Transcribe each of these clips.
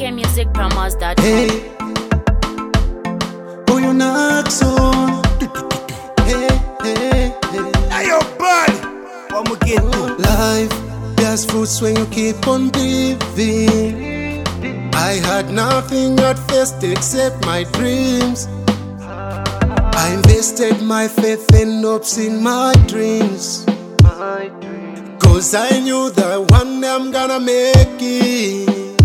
akmusicpromos.com. Hey, who you knocks on? Hey, hey, hey. Hey, yo, buddy. What we get to? Life, there's fruits when you keep on living. I had nothing at first except my dreams. I invested my faith and hopes in my dreams. Cause I knew that one day I'm gonna make it.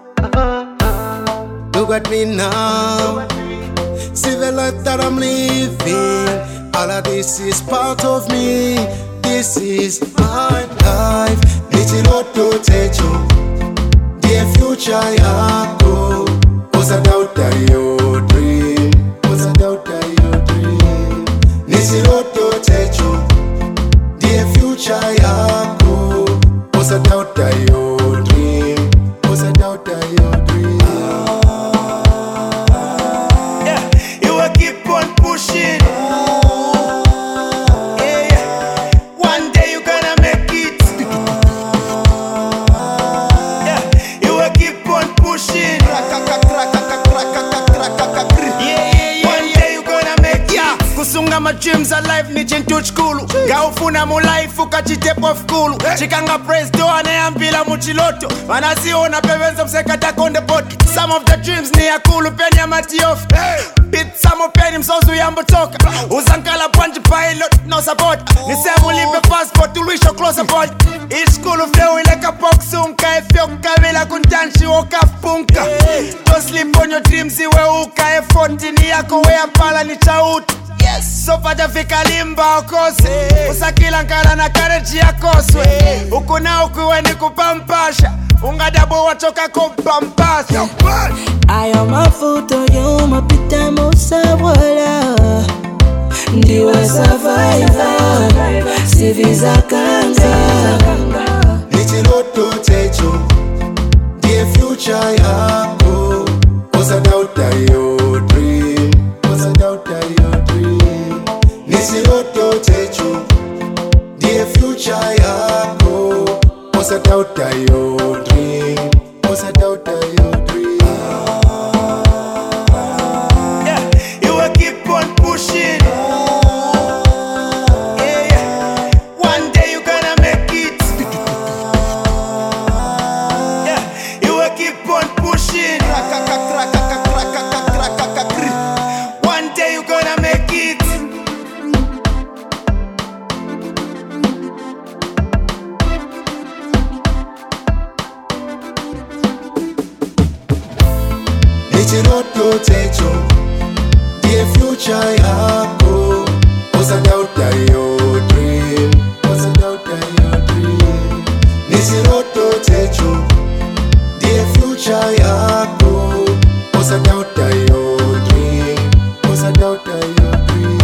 Look at me now. See the life that I'm living. All of this is part of me. This is my life. Nichiroto techo. Dear future yako. Usadauta your dream. Usadauta your dream. Nichiroto techo. Dear future yako. Usadauta your dream. Usadauta your dream. Yeah, you will keep on pushing. Yeah, one day you gonna make it. Yeah, you will keep on pushing. Yeah, one day you gonna make it. Kusunga my dreams alive ni chintu chikulu. Gaufuna mu life ukachitepo of cool. Chikanga praise do anayambila muchiloto. Wanaziona pewenza msekata konde body. Some of the dreams ni akulu peni ya mati off. Bit some peni msozu yambo toka. Uzankala panji pilot no support. Nisemu lipe passport ulisho close aboard. Each school of flow ileka poksunka. Efyo kukavila kuntanshi woka punka. Don't sleep on your dreams iwe uka. Effort ni yako wea pala ni chauti. Yes, so patafika limba okose. Usakila nkala na kareji ya koswe. Ukuna ukuwe ni kupampasha. Ungadabo wachoka kupampasha. Aya mafuto yo mapita musawala. Ndiwa survivor. Siviza kanga. Nichiroto techo. Dear future yako. Usadauta your dream. Usadauta your dream. Nichiroto techo. Dear future yako. Usadauta your dream. Usadauta your dream. Yeah, you will keep on pushing. Yeah, one day you gonna make it. Yeah, you will keep on pushing. One day you gonna make it. Nichiroto techo. Dear future yako. Usadauta your dream. Usadauta your dream. Nichiroto techo. Dear future yako. Usadauta your dream. Usadauta your dream.